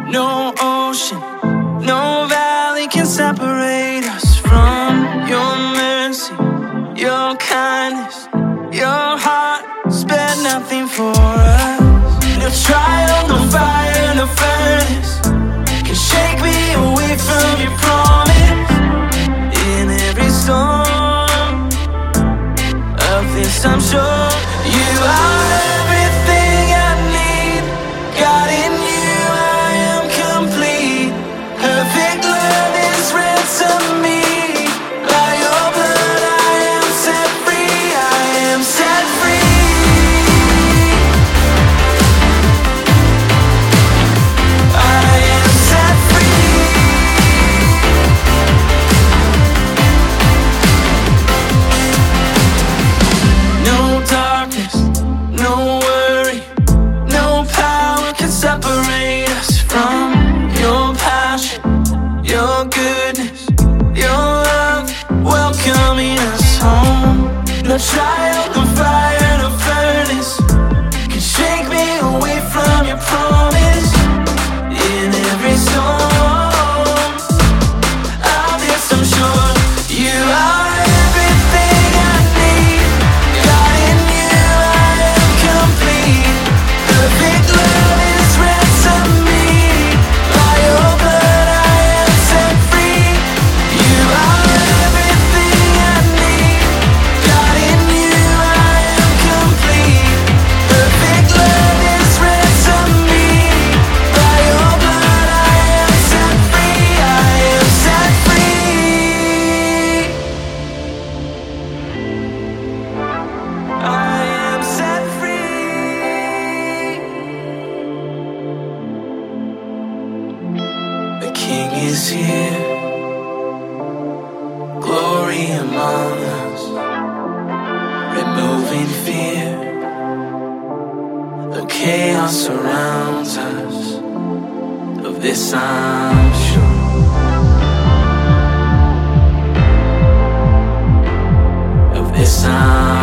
No ocean, no valley can separate us from your mercy, your kindness, your heart spared nothing for us. No trial, no fire, no furnace can shake me away from your promise. In every storm of this, I'm sure you are everything I need. God, in you I am complete. Perfect love is ransom me. By your blood I am set free. I am set free. I am set free. No darkness, no worry, no power can separate us from your passion, your goodness, your love welcoming us home. No trial, no fire, no furnace can shake me away from your promise. In every storm of this, I'm sure you are everything I need. God, in you I am complete. Perfect love is ransom me. By your blood I am set free. You are everything I need. God, in you I am complete. Perfect love is ransom me. By your blood I am set free. I am set free. I am set free. The King is here, glory among us, removing fear. Though chaos surrounds us, of this I'm sure. Of this I'm